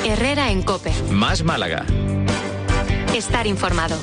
Herrera en COPE. Más Málaga. Estar informado.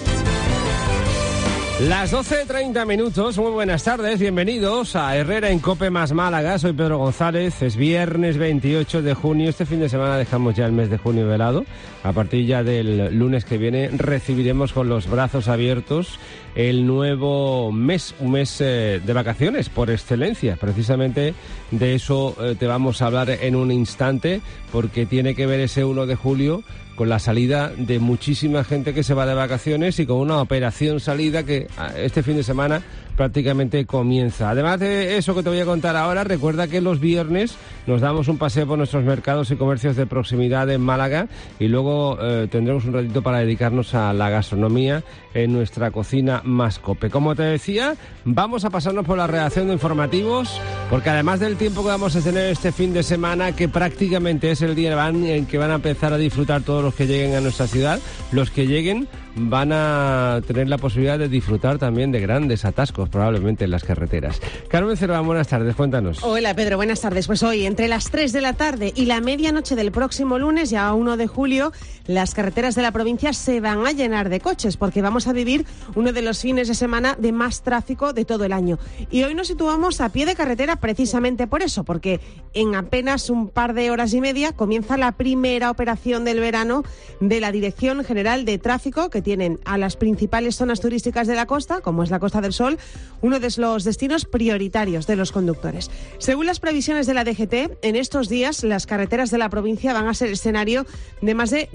Las 12:30, muy buenas tardes, bienvenidos a Herrera en COPE más Málaga, soy Pedro González, es viernes 28 de junio, este fin de semana dejamos ya el mes de junio velado, a partir ya del lunes que viene recibiremos con los brazos abiertos el nuevo mes, un mes de vacaciones por excelencia, precisamente de eso te vamos a hablar en un instante, porque tiene que ver ese 1 de julio con la salida de muchísima gente que se va de vacaciones y con una operación salida que este fin de semana prácticamente comienza. Además de eso que te voy a contar ahora, recuerda que los viernes nos damos un paseo por nuestros mercados y comercios de proximidad en Málaga y luego tendremos un ratito para dedicarnos a la gastronomía en nuestra cocina más COPE. Como te decía, vamos a pasarnos por la redacción de informativos, porque además del tiempo que vamos a tener este fin de semana, que prácticamente es el día en que van a empezar a disfrutar todos los que lleguen a nuestra ciudad, los que lleguen van a tener la posibilidad de disfrutar también de grandes atascos probablemente en las carreteras. Carmen Cerván, buenas tardes, cuéntanos. Hola Pedro, buenas tardes. Pues hoy, entre las 3 de la tarde y la medianoche del próximo lunes, ya 1 de julio, las carreteras de la provincia se van a llenar de coches, porque vamos a vivir uno de los fines de semana de más tráfico de todo el año. Y hoy nos situamos a pie de carretera precisamente por eso, porque en apenas un par de horas y media comienza la primera operación del verano de la Dirección General de Tráfico, que tienen a las principales zonas turísticas de la costa, como es la Costa del Sol, uno de los destinos prioritarios de los conductores. Según las previsiones de la DGT, en estos días las carreteras de la provincia van a ser escenario de más de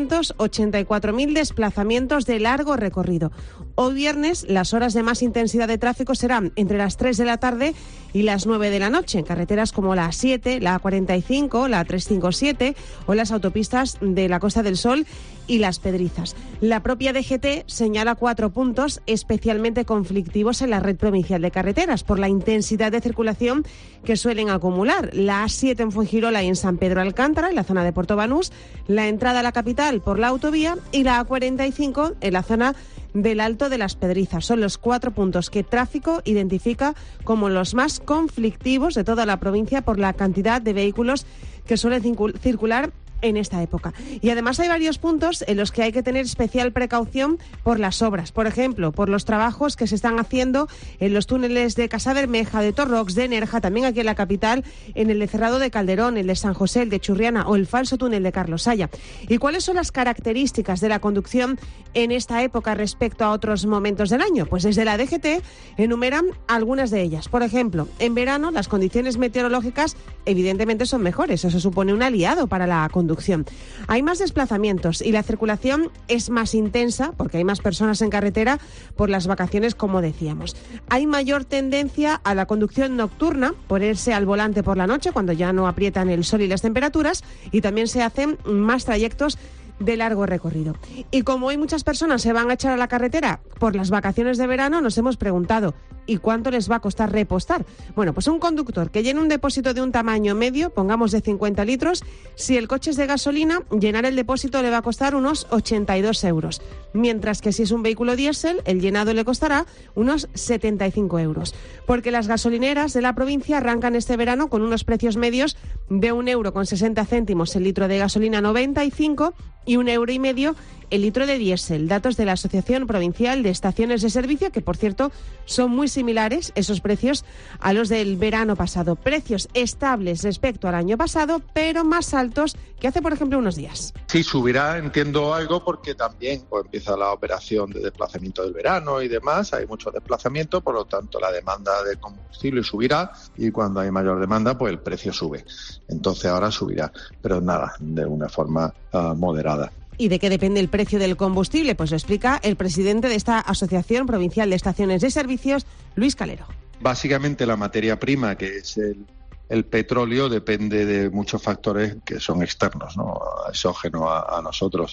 284.000 desplazamientos de largo recorrido. Hoy viernes las horas de más intensidad de tráfico serán entre las 3 de la tarde y las 9 de la noche en carreteras como la A7, la A45, la A357 o las autopistas de la Costa del Sol y Las Pedrizas. La propia DGT señala 4 puntos especialmente conflictivos en la red provincial de carreteras por la intensidad de circulación que suelen acumular. La A7 en Fuengirola y en San Pedro Alcántara, en la zona de Puerto Banús, la entrada a la capital por la autovía y la A45 en la zona del Alto de Las Pedrizas. Son los 4 puntos que Tráfico identifica como los más conflictivos de toda la provincia por la cantidad de vehículos que suelen circular en esta época. Y además hay varios puntos en los que hay que tener especial precaución por las obras. Por ejemplo, por los trabajos que se están haciendo en los túneles de Casabermeja, de Torrox, de Nerja, también aquí en la capital, en el de Cerrado de Calderón, el de San José, el de Churriana o el falso túnel de Carlos Saya. ¿Y cuáles son las características de la conducción en esta época respecto a otros momentos del año? Pues desde la DGT enumeran algunas de ellas. Por ejemplo, en verano las condiciones meteorológicas evidentemente son mejores. Eso supone un aliado para la conducción. Hay más desplazamientos y la circulación es más intensa porque hay más personas en carretera por las vacaciones, como decíamos. Hay mayor tendencia a la conducción nocturna, ponerse al volante por la noche cuando ya no aprietan el sol y las temperaturas, y también se hacen más trayectos de largo recorrido. Y como hoy muchas personas se van a echar a la carretera por las vacaciones de verano, nos hemos preguntado, ¿y cuánto les va a costar repostar? Bueno, pues un conductor que llene un depósito de un tamaño medio, pongamos de 50 litros, si el coche es de gasolina, llenar el depósito le va a costar unos 82 euros. Mientras que si es un vehículo diésel, el llenado le costará unos 75 euros. Porque las gasolineras de la provincia arrancan este verano con unos precios medios de 1,60 € el litro de gasolina 95 y 1,5 € el litro de diésel. Datos de la Asociación Provincial de Estaciones de Servicio, que por cierto son muy similares esos precios a los del verano pasado. Precios estables respecto al año pasado, pero más altos que hace, por ejemplo, unos días. Sí, subirá, entiendo algo, porque también empieza la operación de desplazamiento del verano y demás. Hay mucho desplazamiento, por lo tanto la demanda de combustible subirá y cuando hay mayor demanda, pues el precio sube. Entonces ahora subirá, pero nada, de una forma moderada. ¿Y de qué depende el precio del combustible? Pues lo explica el presidente de esta Asociación Provincial de Estaciones de Servicios, Luis Calero. Básicamente la materia prima, que es el petróleo, depende de muchos factores que son externos, ¿no? Exógenos a nosotros,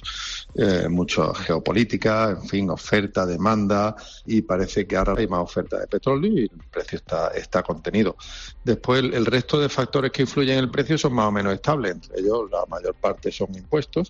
mucho geopolítica, en fin, oferta, demanda, y parece que ahora hay más oferta de petróleo y el precio está contenido. Después el resto de factores que influyen en el precio son más o menos estables, entre ellos la mayor parte son impuestos,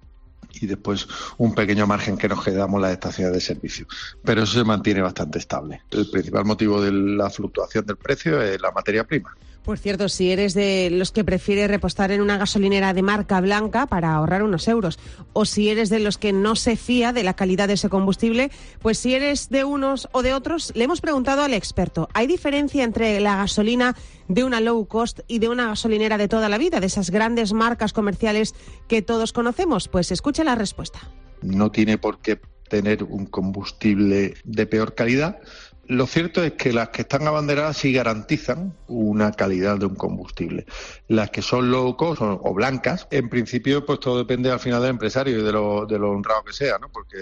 y después un pequeño margen que nos quedamos las estaciones de servicio. Pero eso se mantiene bastante estable. El principal motivo de la fluctuación del precio es la materia prima. Por cierto, si eres de los que prefiere repostar en una gasolinera de marca blanca para ahorrar unos euros, o si eres de los que no se fía de la calidad de ese combustible, pues si eres de unos o de otros, le hemos preguntado al experto, ¿hay diferencia entre la gasolina de una low cost y de una gasolinera de toda la vida, de esas grandes marcas comerciales que todos conocemos? Pues escucha la respuesta. No tiene por qué tener un combustible de peor calidad. Lo cierto es que las que están abanderadas sí garantizan una calidad de un combustible. Las que son low cost o blancas, en principio, pues todo depende al final del empresario y de lo honrado que sea, ¿no? Porque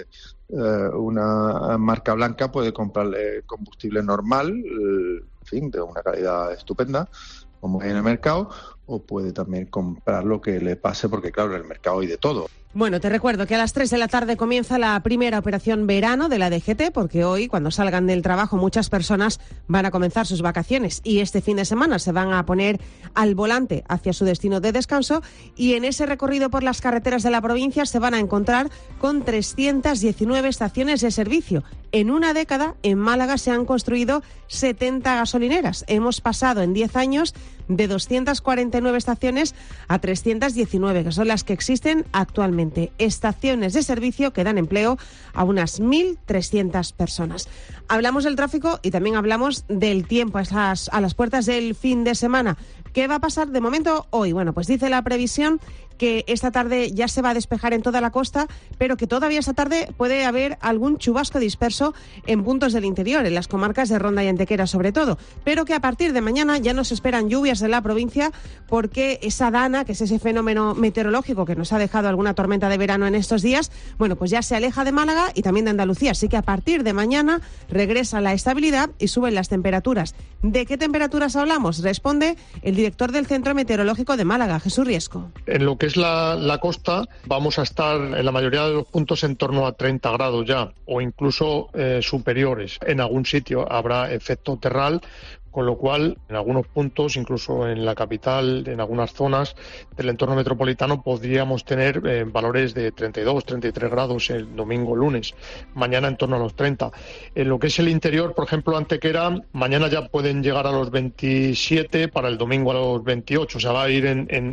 una marca blanca puede comprarle combustible normal, en fin, de una calidad estupenda, como hay en el mercado, o puede también comprar lo que le pase, porque claro, en el mercado hay de todo. Bueno, te recuerdo que a las 3 de la tarde comienza la primera operación verano de la DGT, porque hoy, cuando salgan del trabajo, muchas personas van a comenzar sus vacaciones y este fin de semana se van a poner al volante hacia su destino de descanso, y en ese recorrido por las carreteras de la provincia se van a encontrar con 319 estaciones de servicio. En una década, en Málaga se han construido 70 gasolineras. Hemos pasado en 10 años de 249 estaciones a 319, que son las que existen actualmente. Estaciones de servicio que dan empleo a unas 1.300 personas. Hablamos del tráfico y también hablamos del tiempo a las puertas del fin de semana. ¿Qué va a pasar de momento hoy? Bueno, pues dice la previsión que esta tarde ya se va a despejar en toda la costa, pero que todavía esta tarde puede haber algún chubasco disperso en puntos del interior, en las comarcas de Ronda y Antequera sobre todo, pero que a partir de mañana ya nos esperan lluvias en la provincia, porque esa dana, que es ese fenómeno meteorológico que nos ha dejado alguna tormenta de verano en estos días, bueno, pues ya se aleja de Málaga y también de Andalucía, así que a partir de mañana regresa la estabilidad y suben las temperaturas. ¿De qué temperaturas hablamos? Responde el director del Centro Meteorológico de Málaga, Jesús Riesco. En lo que es la costa, vamos a estar en la mayoría de los puntos en torno a 30 grados ya, o incluso superiores. En algún sitio habrá efecto terral, con lo cual en algunos puntos, incluso en la capital, en algunas zonas del entorno metropolitano, podríamos tener valores de 32, 33 grados el domingo, lunes, mañana en torno a los 30. En lo que es el interior, por ejemplo, Antequera, mañana ya pueden llegar a los 27, para el domingo a los 28, o sea, va a ir en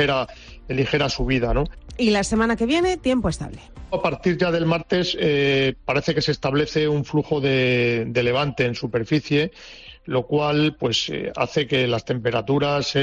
ligera subida, ¿no? Y la semana que viene, tiempo estable. A partir ya del martes parece que se establece un flujo de levante en superficie, lo cual pues hace que las temperaturas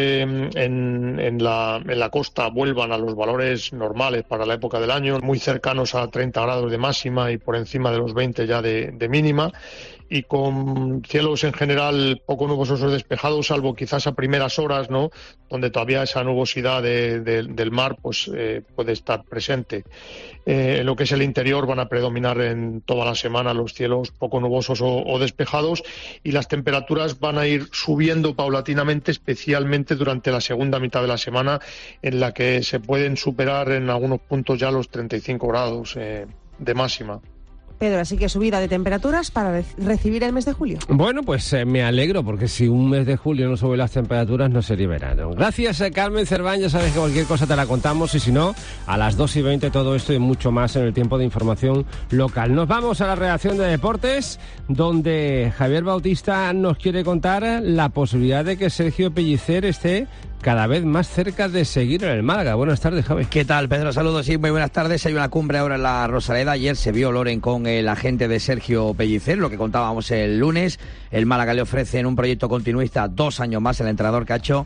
en la costa vuelvan a los valores normales para la época del año, muy cercanos a 30 grados de máxima y por encima de los 20 ya de mínima, y con cielos en general poco nubosos o despejados, salvo quizás a primeras horas, ¿no?, donde todavía esa nubosidad del mar pues puede estar presente. En lo que es el interior van a predominar en toda la semana los cielos poco nubosos o despejados, y las temperaturas van a ir subiendo paulatinamente, especialmente durante la segunda mitad de la semana, en la que se pueden superar en algunos puntos ya los 35 grados de máxima. Pedro, así que subida de temperaturas para recibir el mes de julio. Bueno, pues me alegro, porque si un mes de julio no sube las temperaturas, no sería verano. Gracias, Carmen Cerván. Ya sabes que cualquier cosa te la contamos, y si no, a las 2:20 todo esto y mucho más en el tiempo de información local. Nos vamos a la redacción de deportes, donde Javier Bautista nos quiere contar la posibilidad de que Sergio Pellicer esté cada vez más cerca de seguir en el Málaga. Buenas tardes, Javi. ¿Qué tal, Pedro? Saludos, sí, muy buenas tardes. Hay una cumbre ahora en la Rosaleda. Ayer se vio Loren con el agente de Sergio Pellicer, lo que contábamos el lunes. El Málaga le ofrece en un proyecto continuista 2 años más, el entrenador que ha hecho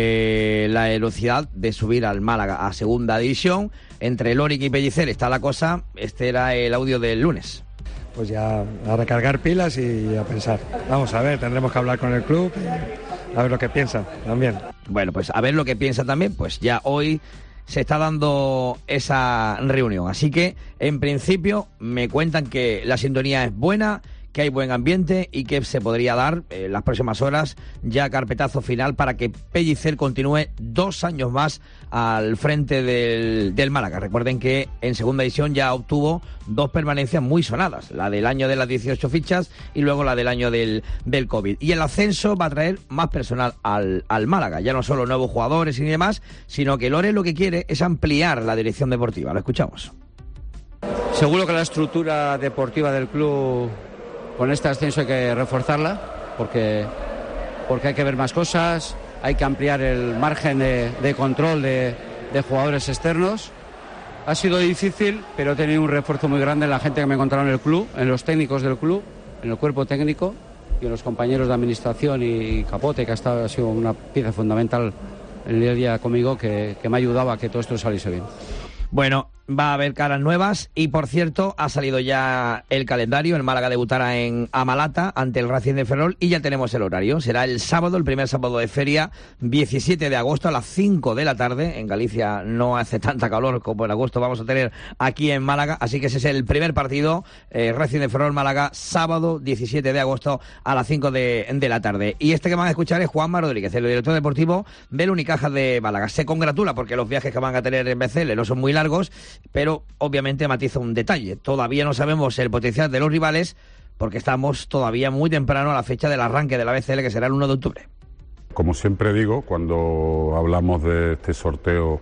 la velocidad de subir al Málaga a segunda división. Entre Loren y Pellicer está la cosa. Este era el audio del lunes. Pues ya a recargar pilas y a pensar. Vamos a ver, tendremos que hablar con el club, a ver lo que piensan también. Bueno, pues a ver lo que piensa también, pues ya hoy se está dando esa reunión. Así que, en principio, me cuentan que la sintonía es buena, que hay buen ambiente y que se podría dar en las próximas horas ya carpetazo final para que Pellicer continúe 2 años más al frente del Málaga. Recuerden que en segunda división ya obtuvo 2 permanencias muy sonadas, la del año de las 18 fichas y luego la del año del COVID. Y el ascenso va a traer más personal al Málaga, ya no solo nuevos jugadores y demás, sino que Loren lo que quiere es ampliar la dirección deportiva. Lo escuchamos. Seguro que la estructura deportiva del club, con este ascenso hay que reforzarla, porque hay que ver más cosas, hay que ampliar el margen de control de jugadores externos. Ha sido difícil, pero he tenido un refuerzo muy grande en la gente que me he encontrado en el club, en los técnicos del club, en el cuerpo técnico y en los compañeros de administración y Capote, que ha sido una pieza fundamental en el día a día conmigo, que me ha ayudado a que todo esto saliese bien. Bueno, va a haber caras nuevas y, por cierto, ha salido ya el calendario. El Málaga debutará en Amalata ante el Racing de Ferrol y ya tenemos el horario. Será el sábado, el primer sábado de feria, 17 de agosto a las 5 de la tarde. En Galicia no hace tanta calor como en agosto vamos a tener aquí en Málaga, así que ese es el primer partido, Racing de Ferrol Málaga, sábado 17 de agosto a las 5 de la tarde. Y este que van a escuchar es Juanma Rodríguez, el director deportivo del Unicaja de Málaga. Se congratula porque los viajes que van a tener en BCL no son muy largos, pero obviamente matiza un detalle. Todavía no sabemos el potencial de los rivales porque estamos todavía muy temprano a la fecha del arranque de la BCL, que será el 1 de octubre. Como siempre digo, cuando hablamos de este sorteo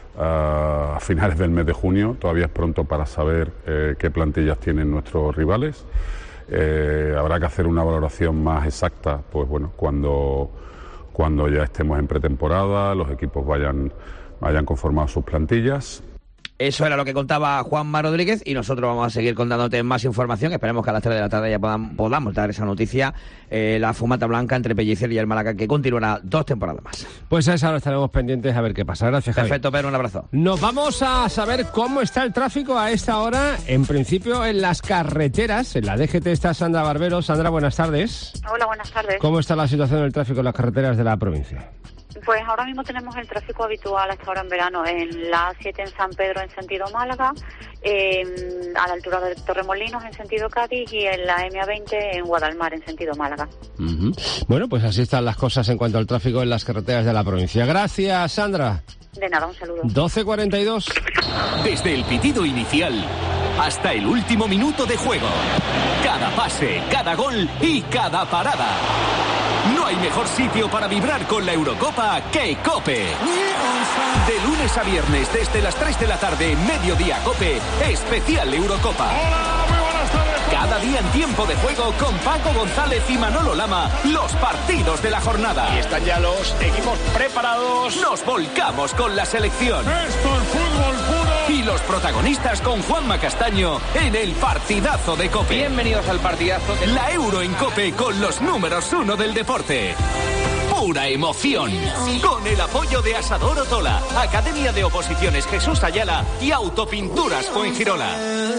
a finales del mes de junio, todavía es pronto para saber qué plantillas tienen nuestros rivales. Habrá que hacer una valoración más exacta, pues bueno, cuando ya estemos en pretemporada, los equipos vayan conformando sus plantillas. Eso era lo que contaba Juanma Rodríguez y nosotros vamos a seguir contándote más información. Esperemos que a las 3 de la tarde ya podamos dar esa noticia. La fumata blanca entre Pellicer y el Málaga, que continuará 2 temporadas más. Pues a esa hora estaremos pendientes a ver qué pasa. Gracias, Javi. Perfecto, Pedro, un abrazo. Nos vamos a saber cómo está el tráfico a esta hora. En principio, en las carreteras. En la DGT está Sandra Barbero. Sandra, buenas tardes. Hola, buenas tardes. ¿Cómo está la situación del tráfico en las carreteras de la provincia? Pues ahora mismo tenemos el tráfico habitual hasta ahora en verano en la A7 en San Pedro en sentido Málaga, a la altura de Torremolinos en sentido Cádiz y en la MA20 en Guadalmar en sentido Málaga. Uh-huh. Bueno, pues así están las cosas en cuanto al tráfico en las carreteras de la provincia. Gracias, Sandra. De nada, un saludo. 12:42. Desde el pitido inicial hasta el último minuto de juego. Cada pase, cada gol y cada parada. No hay mejor sitio para vibrar con la Eurocopa que COPE. De lunes a viernes desde las 3 de la tarde, Mediodía COPE, especial Eurocopa. Hola, muy buenas tardes. Cada día en tiempo de juego con Paco González y Manolo Lama, los partidos de la jornada. Y están ya los equipos preparados. Nos volcamos con la selección. Esto es fútbol puro. Y los protagonistas con Juanma Castaño en el partidazo de COPE. Bienvenidos al partidazo de la Euro en COPE con los números 1 del deporte. Pura emoción. Con el apoyo de Asador Otola, Academia de Oposiciones Jesús Ayala y Autopinturas Fuengirola.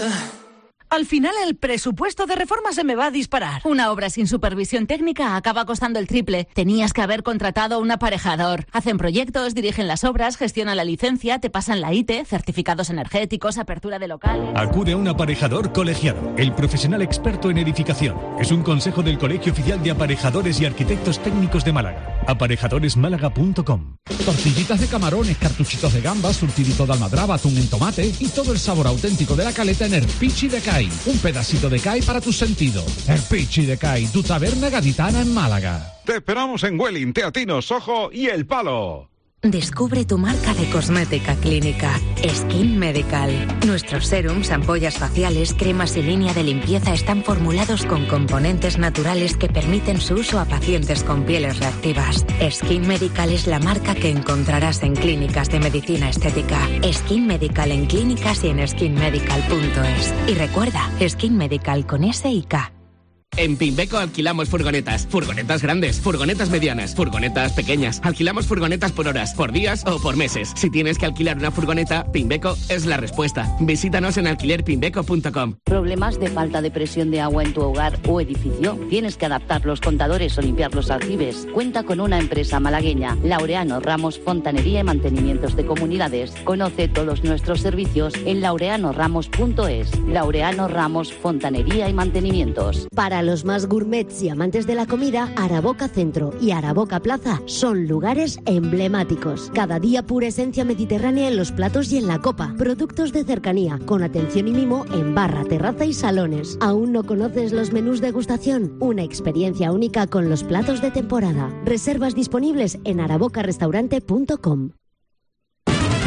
Al final el presupuesto de reforma se me va a disparar. Una obra sin supervisión técnica acaba costando el triple. Tenías que haber contratado a un aparejador. Hacen proyectos, dirigen las obras, gestionan la licencia, te pasan la IT, certificados energéticos, apertura de locales. Acude a un aparejador colegiado, el profesional experto en edificación. Es un consejo del Colegio Oficial de Aparejadores y Arquitectos Técnicos de Málaga. Aparejadoresmálaga.com. Tortillitas de camarones, cartuchitos de gambas, surtidito de almadraba, atún en tomate y todo el sabor auténtico de la caleta en Erpichi de Cai. Un pedacito de Cai para tus sentidos. Erpichi de Cai, tu taberna gaditana en Málaga. Te esperamos en Welling, Teatinos, Soho y El Palo. Descubre tu marca de cosmética clínica, Skin Medical. Nuestros serums, ampollas faciales, cremas y línea de limpieza están formulados con componentes naturales que permiten su uso a pacientes con pieles reactivas. Skin Medical es la marca que encontrarás en clínicas de medicina estética. Skin Medical en clínicas y en skinmedical.es. Y recuerda, Skin Medical con S y K. En Pimbeco alquilamos furgonetas grandes, furgonetas medianas, furgonetas pequeñas. Alquilamos furgonetas por horas, por días o por meses. Si tienes que alquilar una furgoneta, Pimbeco es la respuesta. Visítanos en alquilerpimbeco.com. ¿Problemas de falta de presión de agua en tu hogar o edificio? ¿Tienes que adaptar los contadores o limpiar los aljibes? Cuenta con una empresa malagueña, Laureano Ramos Fontanería y Mantenimientos de Comunidades. Conoce todos nuestros servicios en laureanoramos.es. Laureano Ramos Fontanería y Mantenimientos. Para los más gourmets y amantes de la comida, Araboca Centro y Araboca Plaza son lugares emblemáticos. Cada día pura esencia mediterránea en los platos y en la copa. Productos de cercanía, con atención y mimo en barra, terraza y salones. ¿Aún no conoces los menús degustación? Una experiencia única con los platos de temporada. Reservas disponibles en arabocarestaurante.com.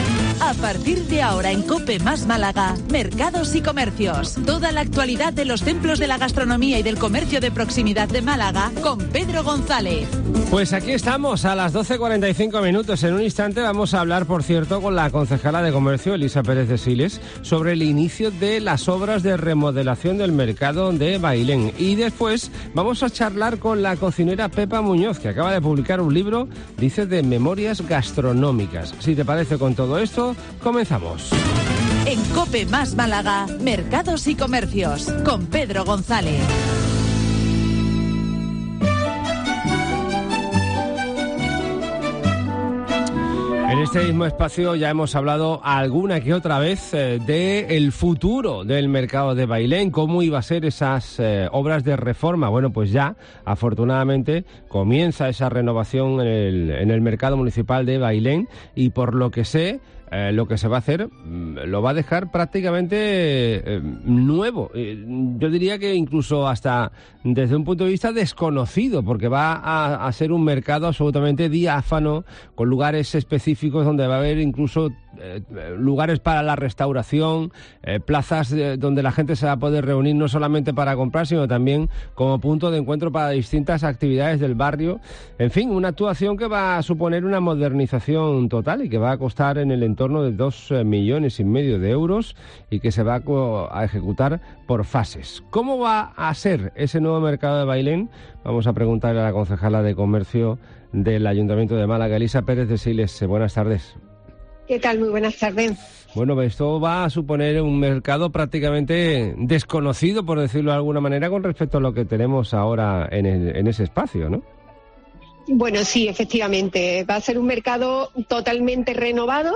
A partir de ahora en COPE más Málaga, Mercados y Comercios. Toda la actualidad de los templos de la gastronomía y del comercio de proximidad de Málaga con Pedro González. Pues aquí estamos a las 12:45 minutos. En un instante vamos a hablar, por cierto, con la concejala de Comercio, Elisa Pérez de Siles, sobre el inicio de las obras de remodelación del mercado de Bailén. Y después vamos a charlar con la cocinera Pepa Muñoz, que acaba de publicar un libro, dice, de memorias gastronómicas. Si te parece, con todo esto, comenzamos. En COPE más Málaga, Mercados y Comercios, con Pedro González. En este mismo espacio ya hemos hablado alguna que otra vez del futuro del mercado de Bailén, cómo iba a ser esas obras de reforma. Bueno, pues ya, afortunadamente, comienza esa renovación en el mercado municipal de Bailén y por lo que sé, lo que se va a hacer lo va a dejar prácticamente nuevo. Yo diría que incluso hasta desde un punto de vista desconocido, porque va a ser un mercado absolutamente diáfano, con lugares específicos donde va a haber incluso lugares para la restauración, plazas donde la gente se va a poder reunir no solamente para comprar, sino también como punto de encuentro para distintas actividades del barrio. En fin, una actuación que va a suponer una modernización total y que va a costar en el entorno de 2,5 millones de euros y que se va a ejecutar por fases. ¿Cómo va a ser ese nuevo mercado de Bailén? Vamos a preguntarle a la concejala de Comercio del Ayuntamiento de Málaga, Elisa Pérez de Siles. Buenas tardes. ¿Qué tal? Muy buenas tardes. Bueno, esto va a suponer un mercado prácticamente desconocido, por decirlo de alguna manera, con respecto a lo que tenemos ahora en ese espacio, ¿no? Bueno, sí, efectivamente. Va a ser un mercado totalmente renovado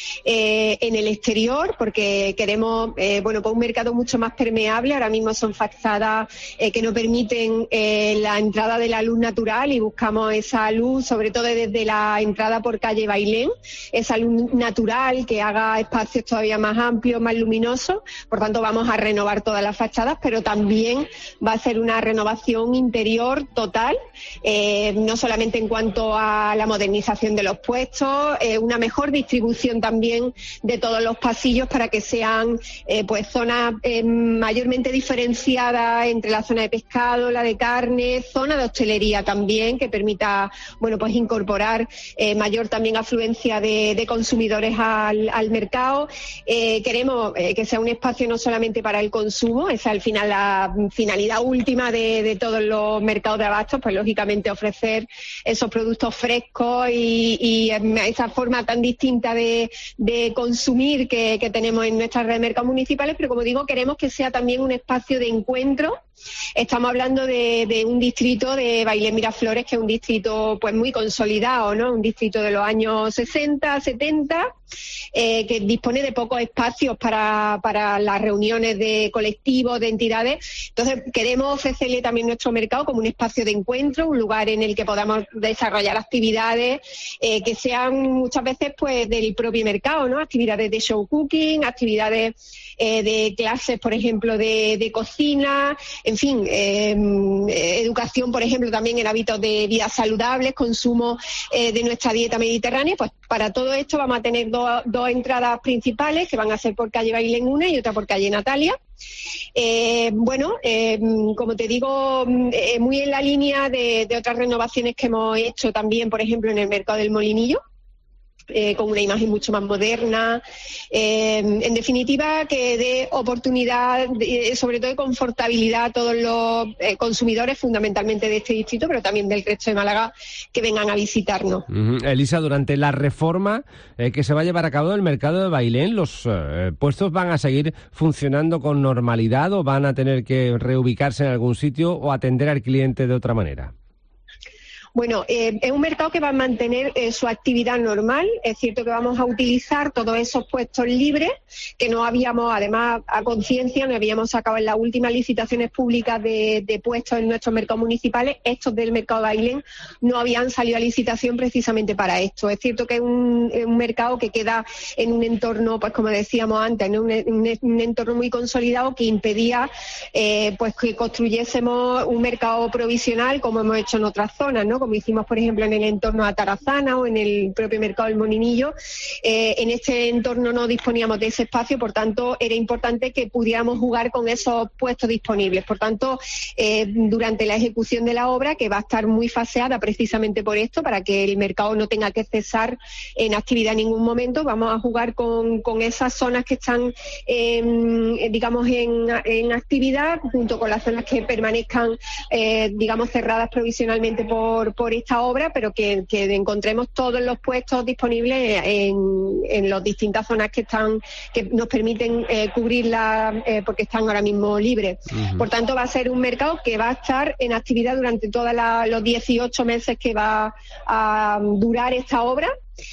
en el exterior, porque queremos, pues un mercado mucho más permeable. Ahora mismo son fachadas que no permiten la entrada de la luz natural y buscamos esa luz, sobre todo desde la entrada por calle Bailén, esa luz natural que haga espacios todavía más amplios, más luminosos. Por tanto, vamos a renovar todas las fachadas, pero también va a ser una renovación interior total, no solamente en cuanto a la modernización de los puestos, una mejor distribución también de todos los pasillos para que sean pues zonas mayormente diferenciadas entre la zona de pescado, la de carne, zona de hostelería también, que permita pues incorporar mayor también afluencia de consumidores al mercado. Queremos que sea un espacio no solamente para el consumo, esa es al final la finalidad última de todos los mercados de abastos, pues lógicamente ofrecer esos productos frescos y esa forma tan distinta de consumir que tenemos en nuestras redes de mercados municipales, pero como digo, queremos que sea también un espacio de encuentro. Estamos hablando de un distrito de Bailén Miraflores, que es un distrito pues muy consolidado, ¿no? Un distrito de los años 60, 70, que dispone de pocos espacios para las reuniones de colectivos, de entidades. Entonces queremos ofrecerle también nuestro mercado como un espacio de encuentro, un lugar en el que podamos desarrollar actividades que sean muchas veces pues del propio mercado, ¿no? Actividades de show cooking, actividades de clases, por ejemplo, de cocina, en fin, educación, por ejemplo, también en hábitos de vida saludables, consumo de nuestra dieta mediterránea. Pues para todo esto vamos a tener dos entradas principales, que van a ser por calle Bailén una y otra por calle Natalia. Como te digo, muy en la línea de otras renovaciones que hemos hecho también, por ejemplo, en el mercado del Molinillo, con una imagen mucho más moderna, en definitiva que dé oportunidad, sobre todo de confortabilidad a todos los consumidores, fundamentalmente de este distrito, pero también del resto de Málaga, que vengan a visitarnos. Elisa, durante la reforma que se va a llevar a cabo del mercado de Bailén, ¿los puestos van a seguir funcionando con normalidad o van a tener que reubicarse en algún sitio o atender al cliente de otra manera? Bueno, es un mercado que va a mantener su actividad normal. Es cierto que vamos a utilizar todos esos puestos libres que no habíamos, además, a conciencia, no habíamos sacado en las últimas licitaciones públicas de puestos en nuestros mercados municipales. Estos del mercado de Bailén no habían salido a licitación precisamente para esto. Es cierto que es un mercado que queda en un entorno, pues como decíamos antes, ¿no? un entorno muy consolidado que impedía pues que construyésemos un mercado provisional como hemos hecho en otras zonas, ¿no? como hicimos, por ejemplo, en el entorno a Tarazana o en el propio mercado del Molinillo. En este entorno no disponíamos de ese espacio, por tanto, era importante que pudiéramos jugar con esos puestos disponibles. Por tanto, durante la ejecución de la obra, que va a estar muy faseada precisamente por esto, para que el mercado no tenga que cesar en actividad en ningún momento, vamos a jugar con esas zonas que están, digamos, en actividad, junto con las zonas que permanezcan, digamos, cerradas provisionalmente por esta obra, pero que encontremos todos los puestos disponibles en las distintas zonas que nos permiten cubrirla, porque están ahora mismo libres. Uh-huh. Por tanto, va a ser un mercado que va a estar en actividad durante todos los 18 meses que va a durar esta obra.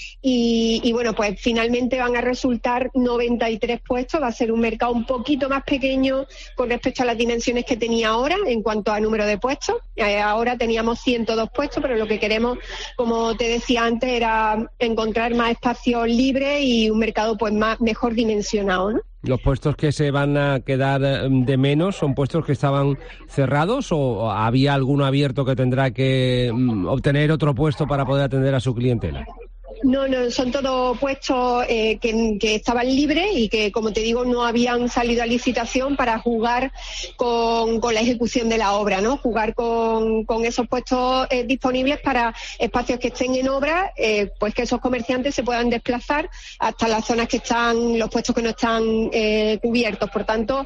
Y bueno, pues finalmente van a resultar 93 puestos. Va a ser un mercado un poquito más pequeño con respecto a las dimensiones que tenía ahora en cuanto a número de puestos. Ahora teníamos 102 puestos, pero lo que queremos, como te decía antes, era encontrar más espacios libres y un mercado pues mejor dimensionado, ¿no? ¿Los puestos que se van a quedar de menos son puestos que estaban cerrados o había alguno abierto que tendrá que obtener otro puesto para poder atender a su clientela? No, son todos puestos que estaban libres y que, como te digo, no habían salido a licitación para jugar con la ejecución de la obra, ¿no? Jugar con esos puestos disponibles para espacios que estén en obra, pues que esos comerciantes se puedan desplazar hasta las zonas que están, los puestos que no están cubiertos. Por tanto,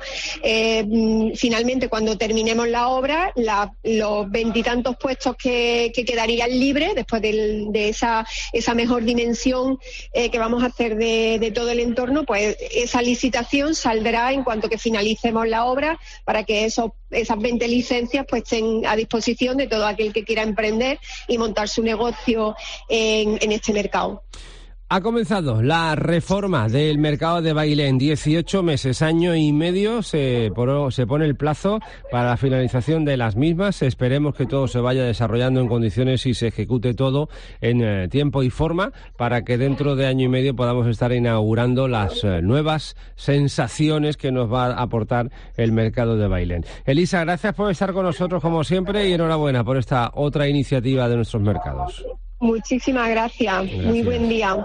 finalmente, cuando terminemos la obra, los 20 y tantos puestos que quedarían libres después de esa mejor dimensión que vamos a hacer de todo el entorno, pues esa licitación saldrá en cuanto que finalicemos la obra, para que esas 20 licencias pues estén a disposición de todo aquel que quiera emprender y montar su negocio en este mercado. Ha comenzado la reforma del mercado de Bailén. 18 meses, año y medio, se pone el plazo para la finalización de las mismas. Esperemos que todo se vaya desarrollando en condiciones y se ejecute todo en tiempo y forma, para que dentro de año y medio podamos estar inaugurando las nuevas sensaciones que nos va a aportar el mercado de Bailén. Elisa, gracias por estar con nosotros como siempre y enhorabuena por esta otra iniciativa de nuestros mercados. Muchísimas gracias. Muy buen día.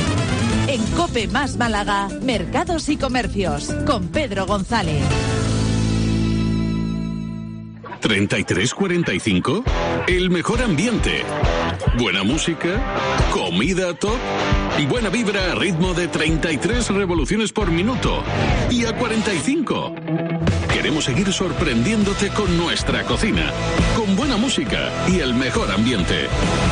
En COPE más Málaga, Mercados y Comercios, con Pedro González. 33-45, el mejor ambiente, buena música, comida top, buena vibra a ritmo de 33 revoluciones por minuto y a 45. Queremos seguir sorprendiéndote con nuestra cocina, con buena música y el mejor ambiente.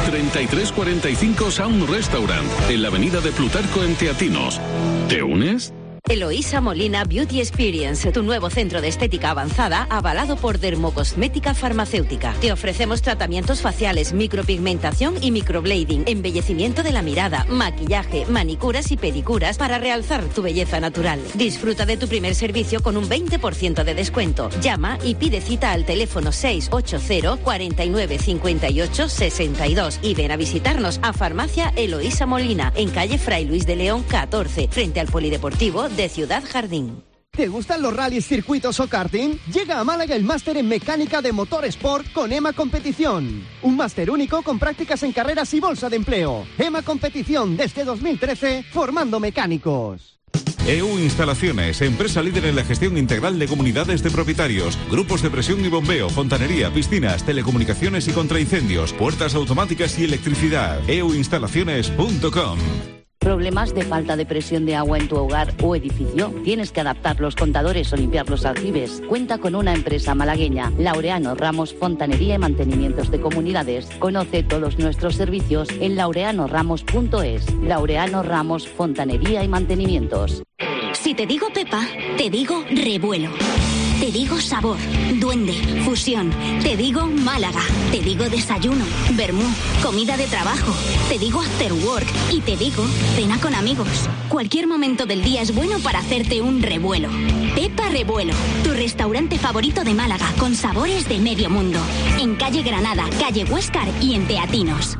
3345 Sound Restaurant, en la avenida de Plutarco en Teatinos. ¿Te unes? Eloísa Molina Beauty Experience, tu nuevo centro de estética avanzada avalado por Dermocosmética Farmacéutica. Te ofrecemos tratamientos faciales, micropigmentación y microblading, embellecimiento de la mirada, maquillaje, manicuras y pedicuras para realzar tu belleza natural. Disfruta de tu primer servicio con un 20% de descuento. Llama y pide cita al teléfono 680 49 58 62 y ven a visitarnos a Farmacia Eloísa Molina, en calle Fray Luis de León 14, frente al Polideportivo de Ciudad Jardín. ¿Te gustan los rallies, circuitos o karting? Llega a Málaga el máster en mecánica de motor Sport con EMA Competición. Un máster único con prácticas en carreras y bolsa de empleo. EMA Competición desde 2013, formando mecánicos. EU Instalaciones, empresa líder en la gestión integral de comunidades de propietarios, grupos de presión y bombeo, fontanería, piscinas, telecomunicaciones y contraincendios, puertas automáticas y electricidad. euinstalaciones.com. ¿Problemas de falta de presión de agua en tu hogar o edificio? ¿Tienes que adaptar los contadores o limpiar los aljibes? Cuenta con una empresa malagueña, Laureano Ramos Fontanería y Mantenimientos de Comunidades. Conoce todos nuestros servicios en laureanoramos.es. Laureano Ramos Fontanería y Mantenimientos. Si te digo Pepa, te digo revuelo. Te digo sabor, duende, fusión. Te digo Málaga. Te digo desayuno, vermú, comida de trabajo. Te digo after work y te digo cena con amigos. Cualquier momento del día es bueno para hacerte un revuelo. Pepa Revuelo, tu restaurante favorito de Málaga con sabores de medio mundo. En calle Granada, calle Huéscar y en Teatinos.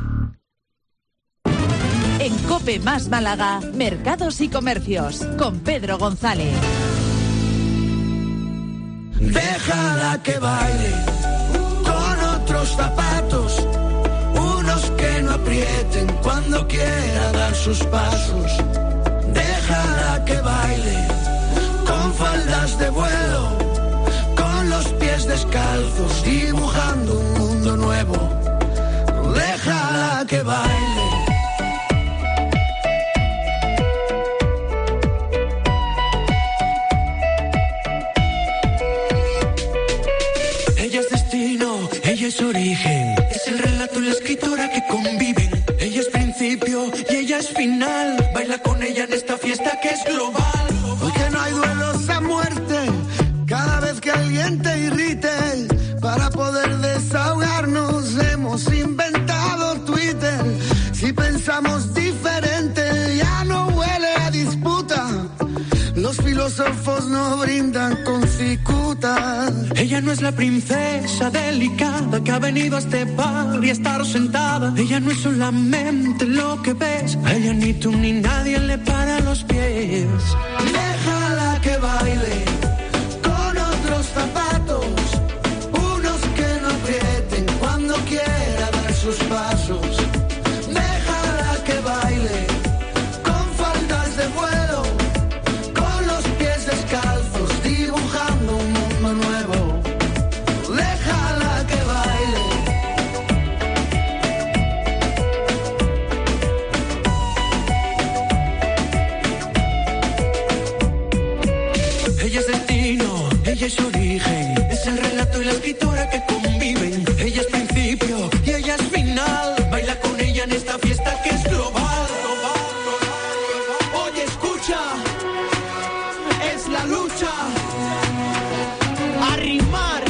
En COPE más Málaga, Mercados y Comercios, con Pedro González. Déjala que baile con otros zapatos, aprieten cuando quiera dar sus pasos. Déjala que baile con faldas de vuelo, con los pies descalzos, dibujando un mundo nuevo. Déjala que baile. Ella es destino, ella es origen, es el relato y la escritora que conviven. Ella es principio y ella es final. Baila con ella en esta fiesta que es global. Hoy que no hay duelos a muerte, cada vez que alguien te irrite, para poder desahogarnos hemos inventado Twitter. Si pensamos diferente ya no huele a disputa. Los filósofos no brindan con cicuta. Ella no es la princesa delicada que ha venido a este bar y a estar sentada. Ella no es solamente lo que ves. A ella ni tú ni nadie le para los pies. Déjala que baile con otros zapatos, unos que no aprieten cuando quiera dar sus pasos. Déjala que baile con faldas de vuelo, con los pies descalzos, dibujando un mundo nuevo. Déjala que baile. Ella es destino, ella es origen, es el relato y la escritora que conviven. Ella es principio y ella es final. Baila con ella en esta fiesta que es global. Oye, escucha, es la lucha. A rimar.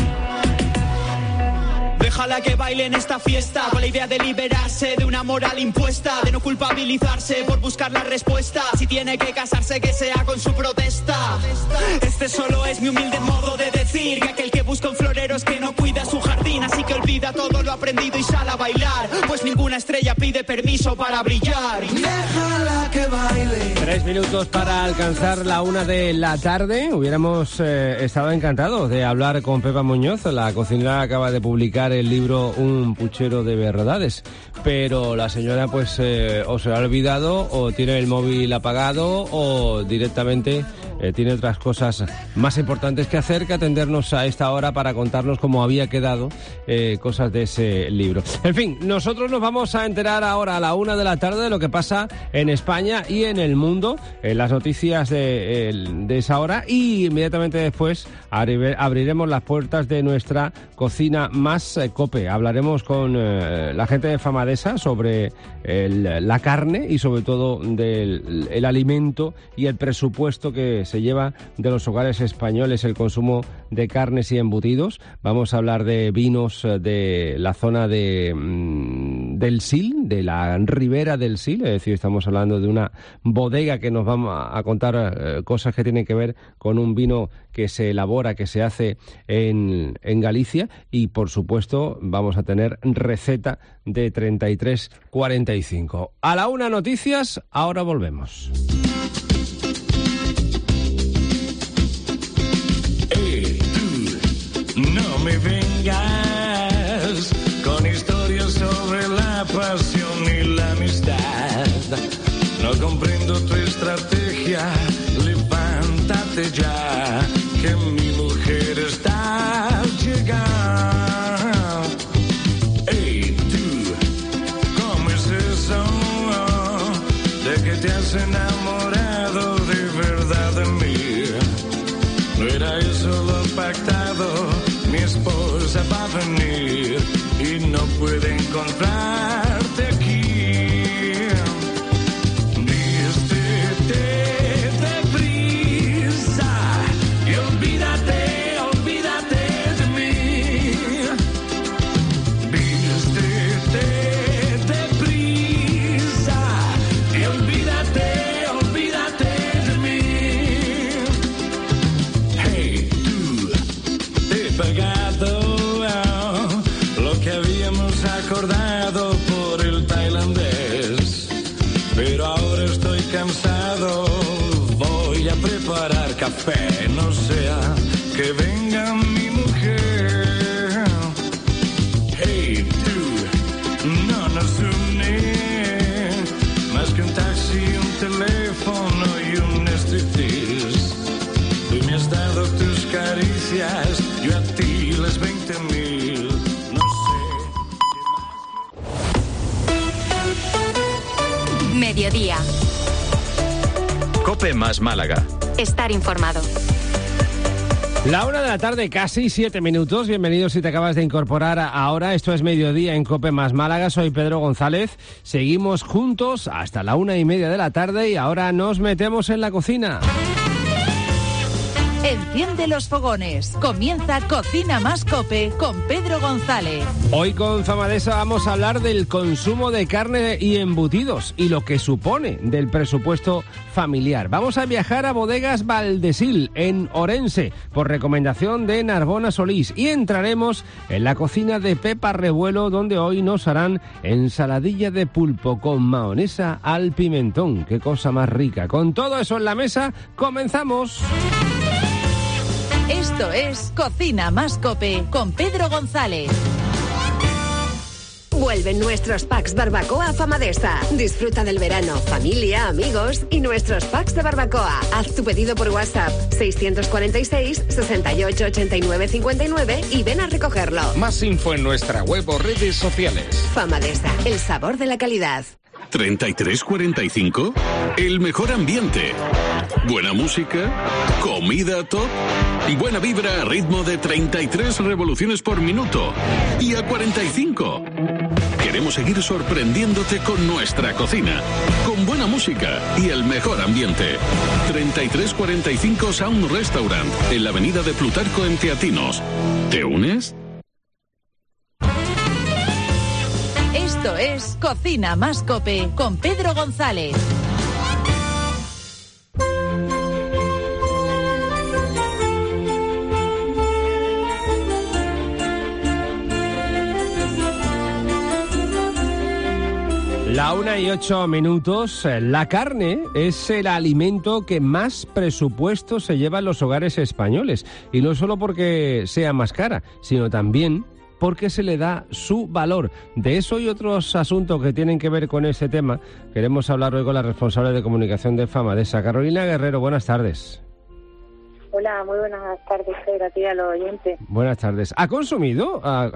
Déjala que baile en esta fiesta, con la idea de liberarse de una moral impuesta, de no culpabilizarse por buscar la respuesta. Si tiene que casarse, que sea con su protesta. Este solo es mi humilde modo de decir que aquel que busca un florero es que no cuida su jardín. Así que olvida todo lo aprendido y sal a bailar, pues ninguna estrella pide permiso para brillar. Déjala que baile. 3 minutos para alcanzar la 1 de la tarde. Hubiéramos estado encantados de hablar con Pepa Muñoz. La cocinera acaba de publicar el libro Un puchero de verdades, pero la señora pues o se lo ha olvidado, o tiene el móvil apagado, o directamente tiene otras cosas más importantes que hacer que atendernos a esta hora para contarnos cómo había quedado cosas de ese libro. En fin, nosotros nos vamos a enterar ahora a la 1 de la tarde de lo que pasa en España y en el mundo, las noticias de esa hora, y inmediatamente después abriremos las puertas de nuestra cocina más COPE. Hablaremos con la gente de Famadesa sobre la carne y sobre todo del el alimento y el presupuesto que se lleva de los hogares españoles el consumo de carnes y embutidos. Vamos a hablar de vinos de la zona del Sil, de la ribera del Sil, es decir, estamos hablando de una bodega que nos va a contar cosas que tienen que ver con un vino que se elabora, que se hace en Galicia, y por supuesto vamos a tener receta de 3345. A la 1 noticias, ahora volvemos. No me vengas con historias sobre la pasión y la amistad. No comprendo tu estrategia, levántate ya, que mi mujer está llegando. Hey, tú, ¿cómo es eso de que te has enamorado de verdad de mí? No era eso lo pactado, mi esposa va a venir y no puede encontrarte aquí. Vístete deprisa y olvídate de mí. Vístete deprisa y olvídate de mí. Hey, tú, te he pagado lo que habíamos acordado por el tailandés, pero ahora estoy cansado, voy a preparar café, no sea que venga mi mujer. Hey, tú, no nos une teléfono y un striptease. Tú me has dado tus caricias, yo a ti las 20.000. No sé. Mediodía. COPE más Málaga. Estar informado. La 1 de la tarde, casi 7 minutos. Bienvenidos si te acabas de incorporar ahora. Esto es Mediodía en COPE más Málaga. Soy Pedro González. Seguimos juntos hasta la 1:30 de la tarde y ahora nos metemos en la cocina. Enciende los fogones. Comienza Cocina más COPE con Pedro González. Hoy con Famadesa vamos a hablar del consumo de carne y embutidos y lo que supone del presupuesto familiar. Vamos a viajar a Bodegas Valdesil, en Orense, por recomendación de Narbona Solís, y entraremos en la cocina de Pepa Revuelo, donde hoy nos harán ensaladilla de pulpo con mahonesa al pimentón. ¡Qué cosa más rica! Con todo eso en la mesa, ¡comenzamos! Esto es Cocina más COPE con Pedro González. Vuelven nuestros packs barbacoa Famadesa. Disfruta del verano, familia, amigos y nuestros packs de barbacoa. Haz tu pedido por WhatsApp 646 68 89 59 y ven a recogerlo. Más info en nuestra web o redes sociales. Famadesa, el sabor de la calidad. 3345, el mejor ambiente, buena música, comida top, buena vibra a ritmo de 33 revoluciones por minuto y a 45. Queremos seguir sorprendiéndote con nuestra cocina, con buena música y el mejor ambiente. 3345 Sound Restaurant, en la avenida de Plutarco en Teatinos. ¿Te unes? Esto es Cocina más COPE con Pedro González. La 1:08. La carne es el alimento que más presupuesto se lleva en los hogares españoles. Y no solo porque sea más cara, sino también porque se le da su valor. De eso y otros asuntos que tienen que ver con este tema queremos hablar hoy con la responsable de comunicación de Famadesa, Carolina Guerrero. Buenas tardes. Hola, muy buenas tardes, Pedro, a ti y a los oyentes. Buenas tardes. ¿Ha subido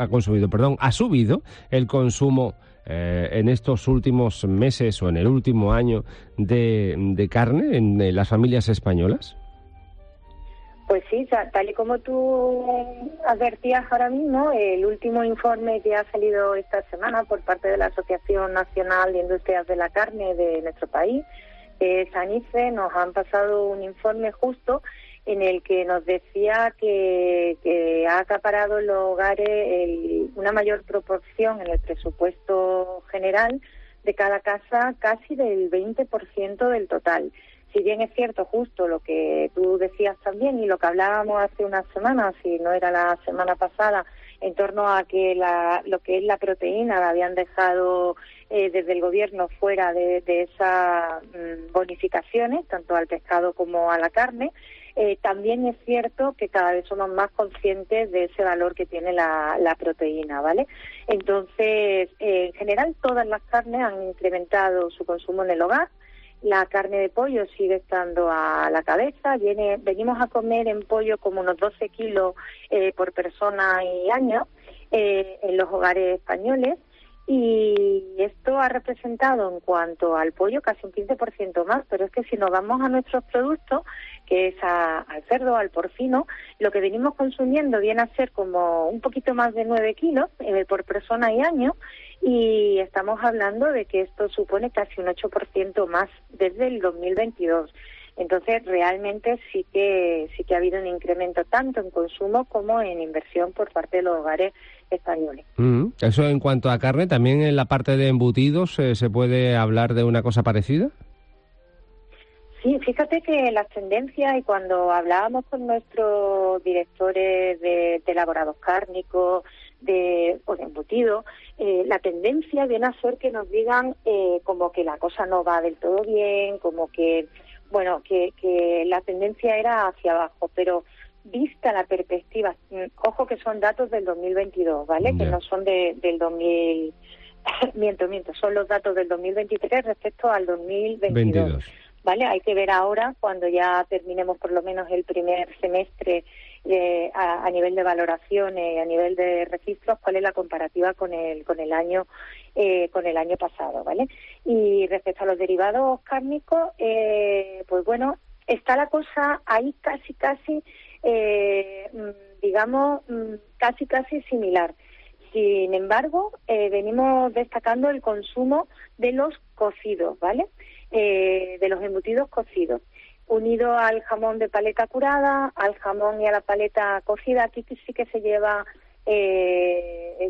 el consumo en estos últimos meses o en el último año de carne en las familias españolas? Pues sí, tal y como tú advertías ahora mismo, el último informe que ha salido esta semana por parte de la Asociación Nacional de Industrias de la Carne de nuestro país, SANIFE, nos han pasado un informe justo en el que nos decía que ha acaparado en los hogares una mayor proporción en el presupuesto general de cada casa, casi del 20% del total. Si bien es cierto justo lo que tú decías también y lo que hablábamos hace unas semanas, si no era la semana pasada, en torno a que lo que es la proteína la habían dejado desde el gobierno fuera de esas bonificaciones, tanto al pescado como a la carne, también es cierto que cada vez somos más conscientes de ese valor que tiene la proteína, ¿vale? Entonces, en general, todas las carnes han incrementado su consumo en el hogar. La carne de pollo sigue estando a la cabeza. Venimos a comer en pollo como unos 12 kilos por persona y año en los hogares españoles. Y esto ha representado en cuanto al pollo casi un 15% más, pero es que si nos vamos a nuestros productos, que es al cerdo, al porcino, lo que venimos consumiendo viene a ser como un poquito más de 9 kilos por persona y año, y estamos hablando de que esto supone casi un 8% más desde el 2022. Entonces, realmente sí que ha habido un incremento tanto en consumo como en inversión por parte de los hogares españoles. Eso en cuanto a carne, ¿también en la parte de embutidos se puede hablar de una cosa parecida? Sí, fíjate que las tendencias, y cuando hablábamos con nuestros directores de elaborados cárnicos o de embutidos, la tendencia viene a ser que nos digan como que la cosa no va del todo bien, como que que la tendencia era hacia abajo, pero vista la perspectiva, ojo que son datos del 2022, ¿vale? Yeah. Que no son del Miento, son los datos del 2023 respecto al 2022. ¿Vale? Hay que ver ahora, cuando ya terminemos por lo menos el primer semestre a nivel de valoraciones, a nivel de registros, cuál es la comparativa con el año pasado, ¿vale? Y respecto a los derivados cárnicos, pues bueno, está la cosa ahí casi similar. Sin embargo, venimos destacando el consumo de los cocidos, ¿vale? De los embutidos cocidos, unido al jamón de paleta curada, al jamón y a la paleta cocida. Aquí sí que se lleva el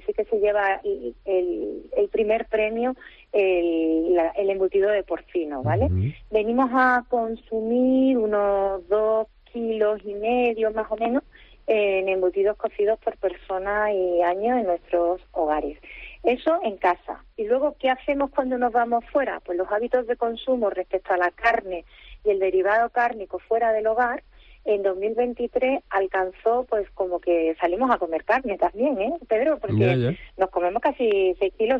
primer premio, el embutido de porcino, ¿vale? Venimos a consumir unos 2,5 kilos más o menos en embutidos cocidos por persona y año en nuestros hogares. Eso en casa. Y luego, ¿qué hacemos cuando nos vamos fuera? Pues los hábitos de consumo respecto a la carne y el derivado cárnico fuera del hogar, en 2023 alcanzó, pues como que salimos a comer carne también, Pedro? Porque nos comemos casi 6,5 kilos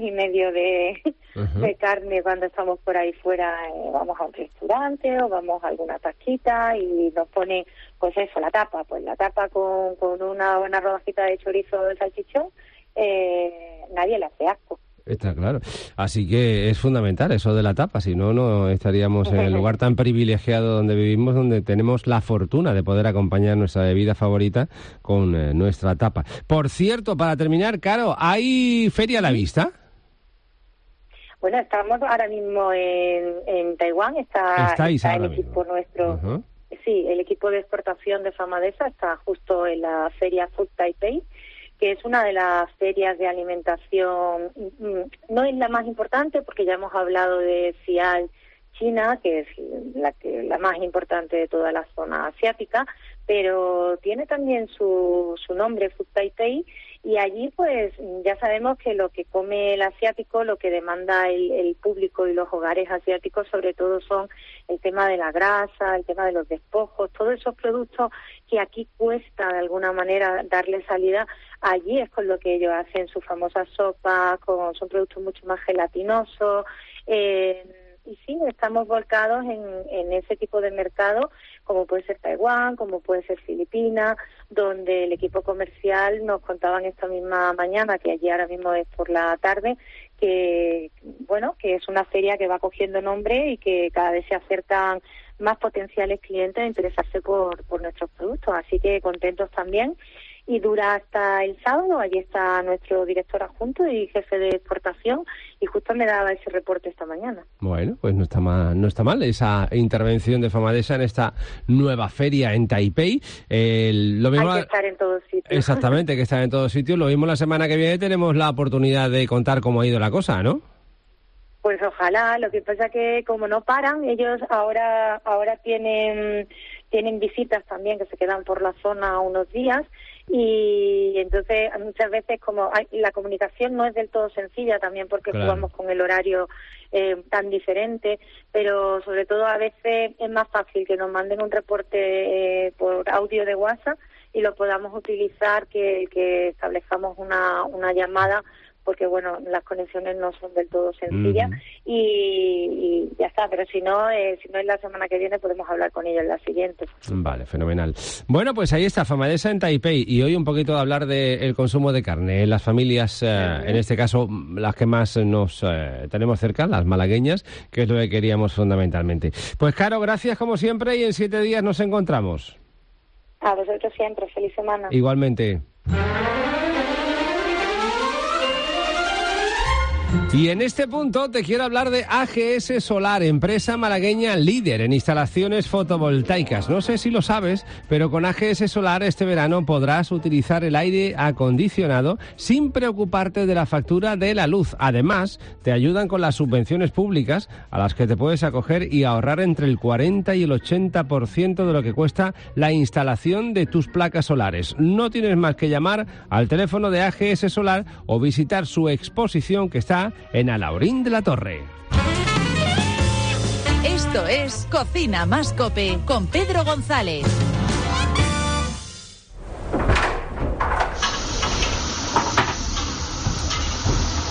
de carne cuando estamos por ahí fuera, vamos a un restaurante o vamos a alguna tasquita y nos ponen, pues eso, la tapa con una buena rodajita de chorizo de salchichón. Nadie le hace asco. Está claro. Así que es fundamental eso de la tapa, si no, no estaríamos en el lugar tan privilegiado donde vivimos, donde tenemos la fortuna de poder acompañar nuestra bebida favorita con nuestra tapa. Por cierto, para terminar, Caro, ¿hay feria a la vista? Bueno, estamos ahora mismo en Taiwán, está el equipo nuestro. Sí, el equipo de exportación de Famadesa está justo en la feria Food Taipei, que es una de las ferias de alimentación, no es la más importante porque ya hemos hablado de CIAL China, que es la más importante de toda la zona asiática, pero tiene también su nombre, Food Taipei, y allí pues ya sabemos que lo que come el asiático, lo que demanda el público y los hogares asiáticos sobre todo son el tema de la grasa, el tema de los despojos, todos esos productos que aquí cuesta de alguna manera darle salida, allí es con lo que ellos hacen sus famosas sopas, son productos mucho más gelatinosos, y sí, estamos volcados en ese tipo de mercado, como puede ser Taiwán, como puede ser Filipinas, donde el equipo comercial nos contaban esta misma mañana, que allí ahora mismo es por la tarde, que bueno, que es una feria que va cogiendo nombre y que cada vez se acercan más potenciales clientes a interesarse por nuestros productos. Así que contentos también. Y dura hasta el sábado. Allí está nuestro director adjunto y jefe de exportación y justo me daba ese reporte esta mañana. Bueno, pues no está mal esa intervención de Famadesa en esta nueva feria en Taipei. Lo mismo, hay que estar en todos sitios. Exactamente, hay que estar en todos sitios. Lo mismo la semana que viene tenemos la oportunidad de contar cómo ha ido la cosa, ¿no? Pues ojalá. Lo que pasa que como no paran, ellos ahora tienen visitas también que se quedan por la zona unos días. Y entonces muchas veces como la comunicación no es del todo sencilla también porque jugamos con el horario tan diferente, pero sobre todo a veces es más fácil que nos manden un reporte por audio de WhatsApp y lo podamos utilizar que establezcamos una llamada, porque bueno, las conexiones no son del todo sencillas y ya está, pero si no es la semana que viene podemos hablar con ellos en la siguiente. Vale, fenomenal. Bueno, pues ahí está, Famadesa en Taipei, y hoy un poquito de hablar del consumo de carne en las familias, en este caso las que más nos tenemos cerca, las malagueñas, que es lo que queríamos fundamentalmente. Pues Caro, gracias como siempre y en 7 días nos encontramos. A vosotros siempre, feliz semana. Igualmente. Y en este punto te quiero hablar de AGS Solar, empresa malagueña líder en instalaciones fotovoltaicas. No sé si lo sabes, pero con AGS Solar este verano podrás utilizar el aire acondicionado sin preocuparte de la factura de la luz. Además, te ayudan con las subvenciones públicas a las que te puedes acoger y ahorrar entre el 40 y el 80% de lo que cuesta la instalación de tus placas solares. No tienes más que llamar al teléfono de AGS Solar o visitar su exposición que está en Alhaurín de la Torre. Esto es Cocina Más Cope con Pedro González.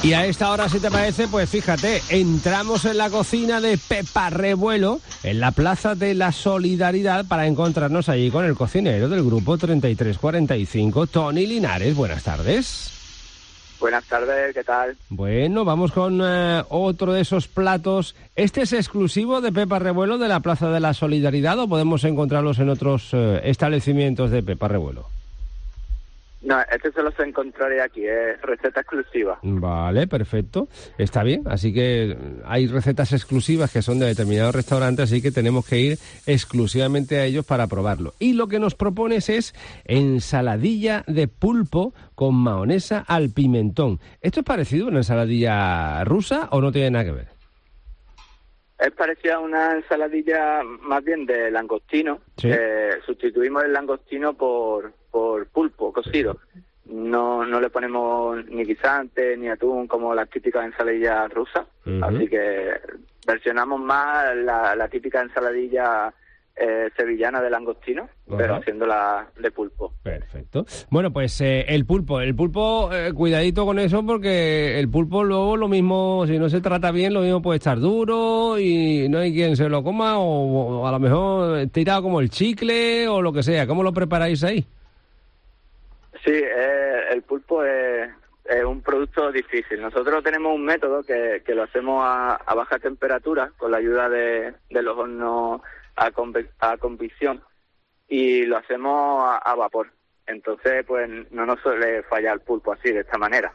Y a esta hora, si te parece, pues fíjate, entramos en la cocina de Pepa Revuelo, en la Plaza de la Solidaridad, para encontrarnos allí con el cocinero del grupo 3345, Tony Linares. Buenas tardes. Buenas tardes, ¿qué tal? Bueno, vamos con otro de esos platos. ¿Este es exclusivo de Pepa Revuelo, de la Plaza de la Solidaridad, o podemos encontrarlos en otros establecimientos de Pepa Revuelo? No, este solo se encontraría aquí, es receta exclusiva. Vale, perfecto. Está bien, así que hay recetas exclusivas que son de determinados restaurantes, así que tenemos que ir exclusivamente a ellos para probarlo. Y lo que nos propones es ensaladilla de pulpo con mahonesa al pimentón. ¿Esto es parecido a una ensaladilla rusa o no tiene nada que ver? Es parecida a una ensaladilla más bien de langostino. ¿Sí? Sustituimos el langostino por pulpo cocido. No le ponemos ni guisante ni atún como las típicas ensaladillas rusas. Así que versionamos más la típica ensaladilla sevillana de langostino, pero haciéndola de pulpo. Perfecto. Bueno, pues el pulpo, cuidadito con eso, porque el pulpo luego lo mismo, si no se trata bien, lo mismo puede estar duro y no hay quien se lo coma, o a lo mejor tirado como el chicle o lo que sea. ¿Cómo lo preparáis ahí? Sí, el pulpo es un producto difícil. Nosotros tenemos un método que lo hacemos a baja temperatura con la ayuda de los hornos a convección, y lo hacemos a vapor. Entonces, pues no nos suele fallar el pulpo así, de esta manera.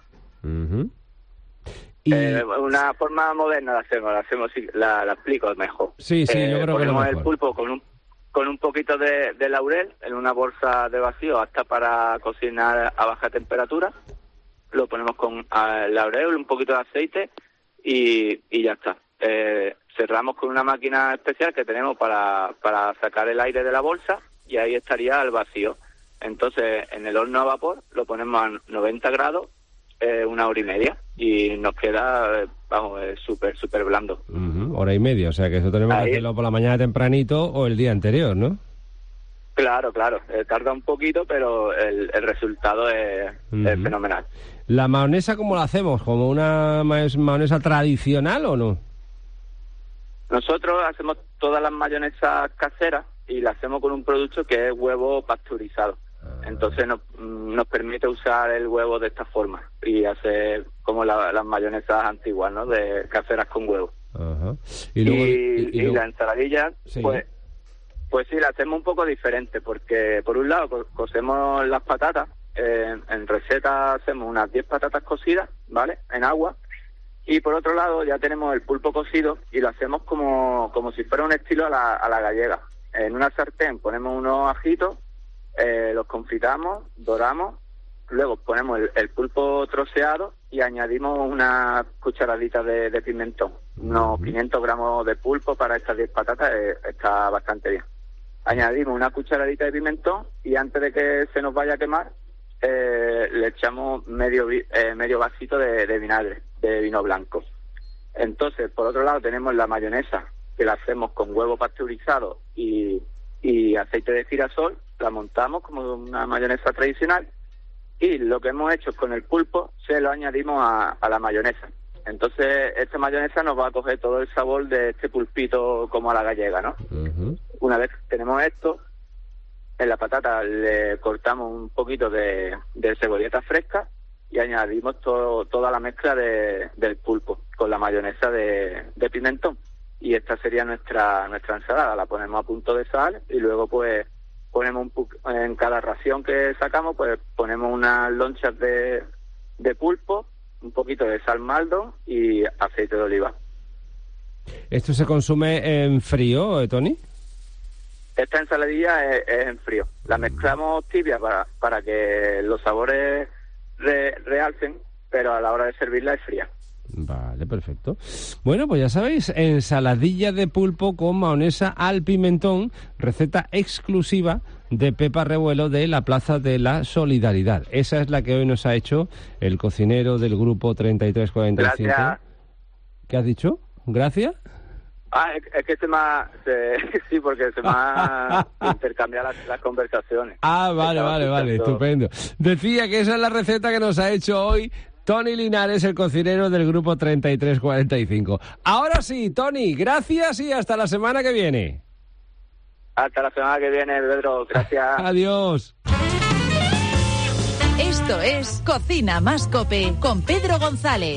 Una forma moderna la hacemos, la explico mejor. Sí, yo creo que lo ponemos mejor. El pulpo con un poquito de laurel en una bolsa de vacío hasta para cocinar a baja temperatura. Lo ponemos con laurel, un poquito de aceite y ya está. Cerramos con una máquina especial que tenemos para sacar el aire de la bolsa, y ahí estaría al vacío. Entonces, en el horno a vapor lo ponemos a 90 grados 1 hora y media, y nos queda, súper blando. Hora y media, o sea que eso tenemos que hacerlo por la mañana tempranito o el día anterior, ¿no? Claro, tarda un poquito, pero el resultado es fenomenal. ¿La mahonesa cómo la hacemos? ¿Como una mahonesa tradicional o no? Nosotros hacemos todas las mayonesas caseras y la hacemos con un producto que es huevo pasteurizado. Entonces nos permite usar el huevo de esta forma y hacer como las mayonesas antiguas, ¿no? De caseras con huevo. Ajá. Y la ensaladilla, sí. Pues sí, la hacemos un poco diferente, porque por un lado cocemos las patatas. En receta hacemos unas 10 patatas cocidas, ¿vale? En agua. Y por otro lado ya tenemos el pulpo cocido y lo hacemos como si fuera un estilo a la gallega. En una sartén ponemos unos ajitos, los confitamos, doramos, luego ponemos el pulpo troceado y añadimos una cucharadita de pimentón. Unos 500 gramos de pulpo para estas 10 patatas está bastante bien. Añadimos una cucharadita de pimentón y antes de que se nos vaya a quemar, le echamos medio vasito de vinagre, de vino blanco. Entonces, por otro lado, tenemos la mayonesa, que la hacemos con huevo pasteurizado y aceite de girasol. La montamos como una mayonesa tradicional, y lo que hemos hecho con el pulpo se lo añadimos a la mayonesa. Entonces, esta mayonesa nos va a coger todo el sabor de este pulpito como a la gallega, ¿no? Una vez que tenemos esto, en la patata le cortamos un poquito de cebolleta fresca y añadimos toda la mezcla del pulpo con la mayonesa de pimentón. Y esta sería nuestra ensalada. La ponemos a punto de sal y luego pues ponemos en cada ración que sacamos, pues ponemos unas lonchas de pulpo, un poquito de sal maldo y aceite de oliva. ¿Esto se consume en frío, Tony? Esta ensaladilla es en frío. La mezclamos tibia para que los sabores realcen, pero a la hora de servirla es fría. Vale, perfecto. Bueno, pues ya sabéis, ensaladilla de pulpo con mahonesa al pimentón, receta exclusiva de Pepa Revuelo de la Plaza de la Solidaridad. Esa es la que hoy nos ha hecho el cocinero del grupo 3345. Gracias. ¿Qué has dicho? ¿Gracias? Es que sí, porque se me ha intercambiado las conversaciones. Vale, estupendo. Decía que esa es la receta que nos ha hecho hoy Tony Linares, el cocinero del grupo 3345. Ahora sí, Tony, gracias y hasta la semana que viene. Hasta la semana que viene, Pedro. Gracias. Adiós. Esto es Cocina Más Cope con Pedro González.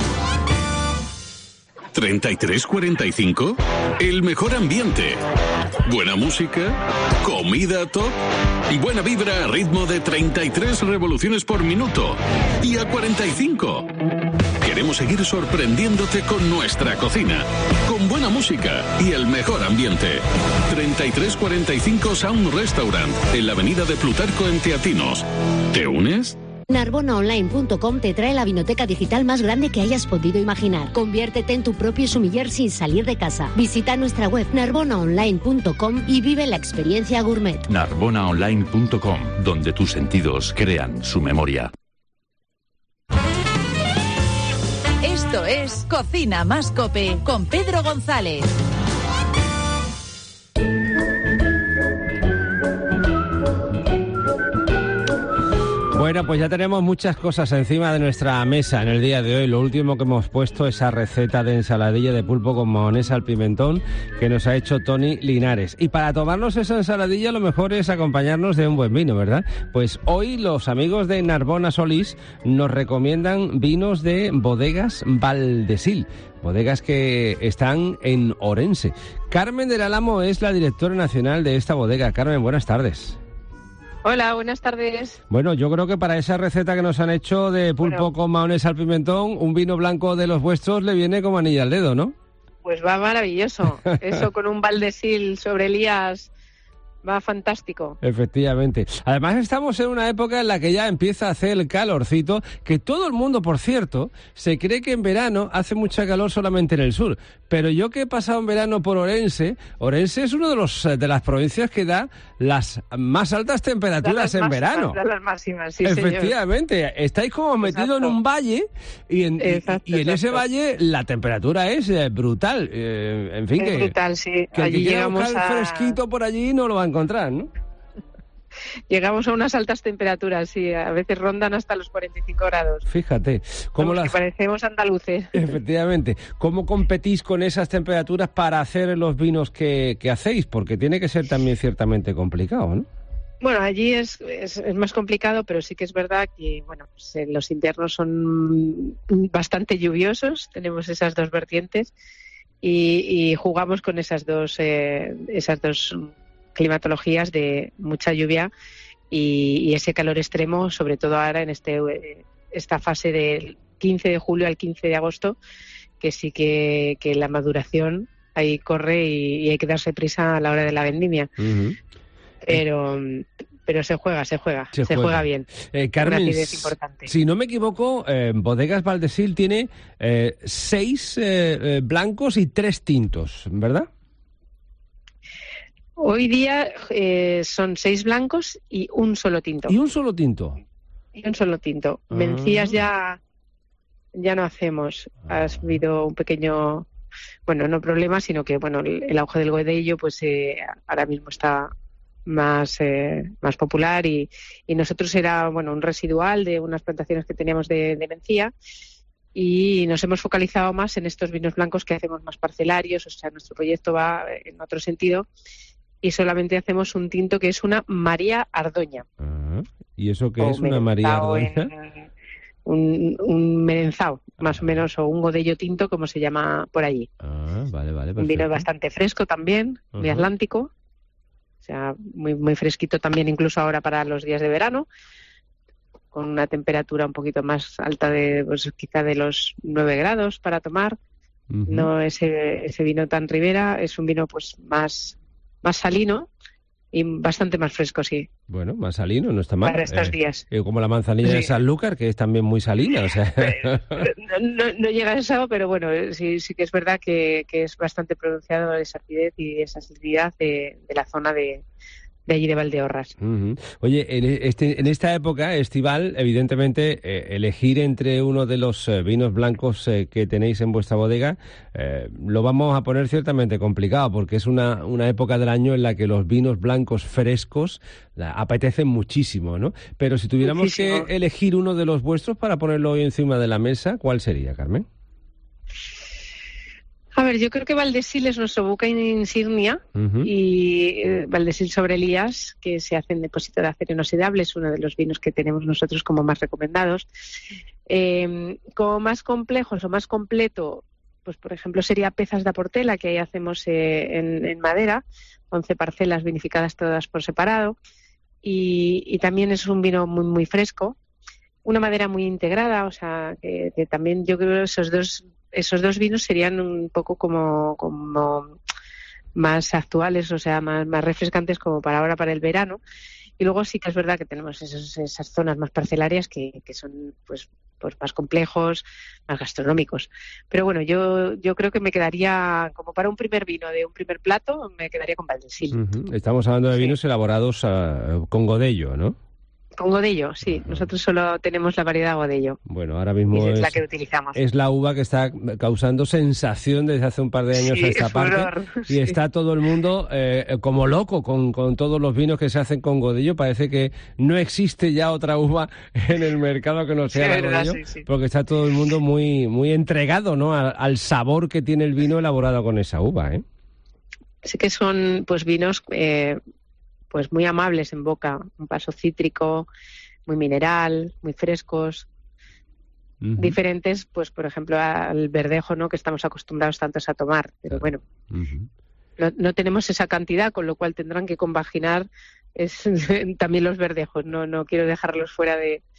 3345, el mejor ambiente, buena música, comida top, buena vibra a ritmo de 33 revoluciones por minuto y a 45. Queremos seguir sorprendiéndote con nuestra cocina, con buena música y el mejor ambiente. 3345 Sound Restaurant, en la avenida de Plutarco en Teatinos. ¿Te unes? Narbonaonline.com te trae la vinoteca digital más grande que hayas podido imaginar. Conviértete en tu propio sommelier sin salir de casa. Visita nuestra web narbonaonline.com y vive la experiencia gourmet. Narbonaonline.com, donde tus sentidos crean su memoria. Esto es Cocina Más Cope con Pedro González. Bueno, pues ya tenemos muchas cosas encima de nuestra mesa en el día de hoy. Lo último que hemos puesto, esa receta de ensaladilla de pulpo con mahonesa al pimentón que nos ha hecho Tony Linares. Y para tomarnos esa ensaladilla lo mejor es acompañarnos de un buen vino, ¿verdad? Pues hoy los amigos de Narbona Solís nos recomiendan vinos de Bodegas Valdesil. Bodegas que están en Orense. Carmen del Álamo es la directora nacional de esta bodega. Carmen, buenas tardes. Hola, buenas tardes. Bueno, yo creo que para esa receta que nos han hecho de pulpo con mahonesa al pimentón, un vino blanco de los vuestros le viene como anilla al dedo, ¿no? Pues va maravilloso. Eso con un Valdesil sobre Elías va fantástico. Efectivamente. Además estamos en una época en la que ya empieza a hacer el calorcito, que todo el mundo, por cierto, se cree que en verano hace mucha calor solamente en el sur. Pero yo que he pasado en verano por Orense es uno de las provincias que da las más altas temperaturas en verano. Las máximas, sí, efectivamente. Señor. Estáis como metidos en un valle y en ese valle la temperatura es brutal. En fin, es brutal, sí. Que allí llegamos fresquito por allí no lo va a encontrar, ¿no? Llegamos a unas altas temperaturas, sí, a veces rondan hasta los 45 grados. Fíjate. Que parecemos andaluces. Efectivamente. ¿Cómo competís con esas temperaturas para hacer los vinos que hacéis? Porque tiene que ser también ciertamente complicado, ¿no? Bueno, allí es más complicado, pero sí que es verdad que pues los inviernos son bastante lluviosos, tenemos esas dos vertientes y jugamos con esas dos climatologías de mucha lluvia y ese calor extremo, sobre todo ahora en esta fase del 15 de julio al 15 de agosto, que sí que la maduración ahí corre y hay que darse prisa a la hora de la vendimia. Uh-huh. Pero se juega bien. Carmen, una acidez importante. Si no me equivoco, Bodegas Valdesil tiene 6 blancos y 3 tintos, ¿verdad? Hoy día son 6 blancos y un solo tinto. ¿Y un solo tinto? Mencías ya no hacemos. Ha habido un pequeño, no problema, sino que el auge del godello pues ahora mismo está más popular y nosotros era un residual de unas plantaciones que teníamos de mencía. Y nos hemos focalizado más en estos vinos blancos que hacemos más parcelarios, o sea, nuestro proyecto va en otro sentido. Y solamente hacemos un tinto que es una María Ardoña. ¿Y eso qué es una María Ardoña? Un merenzao, más o menos, o un godello tinto, como se llama por allí. Vale, perfecto. Un vino bastante fresco también, muy atlántico. O sea, muy, muy fresquito también, incluso ahora para los días de verano. Con una temperatura un poquito más alta quizá de los 9 grados para tomar. No ese vino tan ribera, es un vino pues más salino y bastante más fresco, sí. Bueno, más salino, no está mal. Para estos días. Como la manzanilla de Sanlúcar, que es también muy salina, o sea. No llega a eso, pero sí que es verdad que es bastante pronunciado esa acidez y esa acididad de la zona de allí de Valdeorras. Oye, en esta época estival, evidentemente, elegir entre uno de los vinos blancos que tenéis en vuestra bodega, lo vamos a poner ciertamente complicado, porque es una época del año en la que los vinos blancos frescos apetecen muchísimo, ¿no? Pero si tuviéramos que elegir uno de los vuestros para ponerlo hoy encima de la mesa, ¿cuál sería, Carmen? A ver, yo creo que Valdesil es nuestro buque insignia y Valdesil sobre Elías, que se hace en depósito de acero inoxidable, es uno de los vinos que tenemos nosotros como más recomendados. Como más complejos o más completo, pues por ejemplo sería Pezas da Portela, que ahí hacemos en madera, 11 parcelas vinificadas todas por separado, y también es un vino muy, muy fresco, una madera muy integrada, o sea, que también yo creo que esos dos vinos serían un poco como más actuales, o sea, más refrescantes como para ahora, para el verano. Y luego sí que es verdad que tenemos esas zonas más parcelarias que son pues más complejos, más gastronómicos. Pero bueno, yo creo que me quedaría, como para un primer vino de un primer plato, me quedaría con Valdesil. Estamos hablando de vinos elaborados con Godello, ¿no? Con Godello, sí. Nosotros solo tenemos la variedad Godello. Bueno, ahora mismo es la que utilizamos. Es la uva que está causando sensación desde hace un par de años a esta parte. Y está todo el mundo como loco con todos los vinos que se hacen con Godello. Parece que no existe ya otra uva en el mercado que no sea la Godello, porque está todo el mundo muy, muy entregado, ¿no? Al sabor que tiene el vino elaborado con esa uva, ¿eh? Sí que son pues vinos pues muy amables en boca, un paso cítrico, muy mineral, muy frescos, diferentes, pues por ejemplo al verdejo, ¿no? Que estamos acostumbrados tantos a tomar, pero bueno, no tenemos esa cantidad, con lo cual tendrán que compaginar también los verdejos, no quiero dejarlos fuera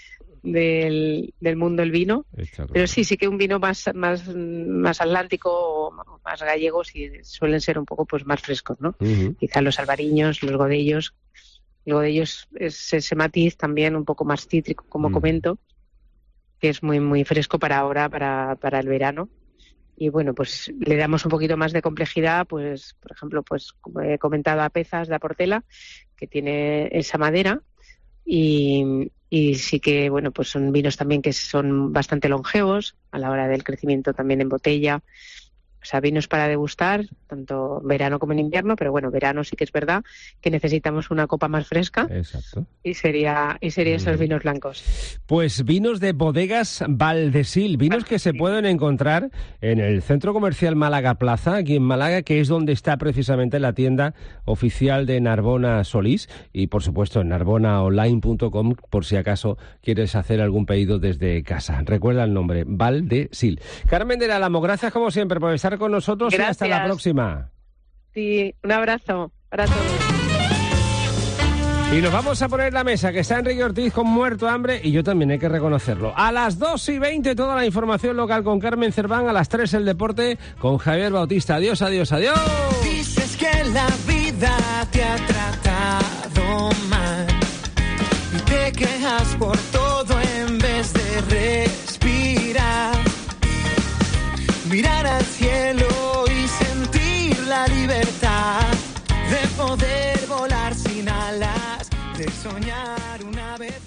del mundo del vino, pero sí que un vino más atlántico o más gallego sí suelen ser un poco pues más frescos, ¿no? Quizá los albariños, los godellos. El godello es ese matiz también un poco más cítrico, como comento, que es muy muy fresco para ahora, para el verano. Y bueno, pues le damos un poquito más de complejidad, pues por ejemplo, pues como he comentado, a Pezas da Portela, que tiene esa madera, y sí que, bueno, pues son vinos también que son bastante longevos a la hora del crecimiento también en botella. O sea, vinos para degustar, tanto verano como en invierno, pero bueno, verano sí que es verdad que necesitamos una copa más fresca. Exacto. Y sería esos vinos blancos. Pues vinos de bodegas Valdesil, vinos que se pueden encontrar en el Centro Comercial Málaga Plaza, aquí en Málaga, que es donde está precisamente la tienda oficial de Narbona Solís, y por supuesto en narbonaonline.com, por si acaso quieres hacer algún pedido desde casa. Recuerda el nombre, Valdesil. Carmen del Álamo, gracias como siempre por estar con nosotros. Gracias. Y hasta la próxima. Sí, un abrazo para todos. Y nos vamos a poner la mesa, que está Enrique Ortiz con muerto hambre, y yo también hay que reconocerlo. A las 2:20 toda la información local con Carmen Cerván, a las 3 el deporte con Javier Bautista. Adiós, adiós, adiós. Dices que la vida te ha tratado mal y te quejas por todo en vez de respirar. Mirar al cielo y sentir la libertad de poder volar sin alas, de soñar una vez.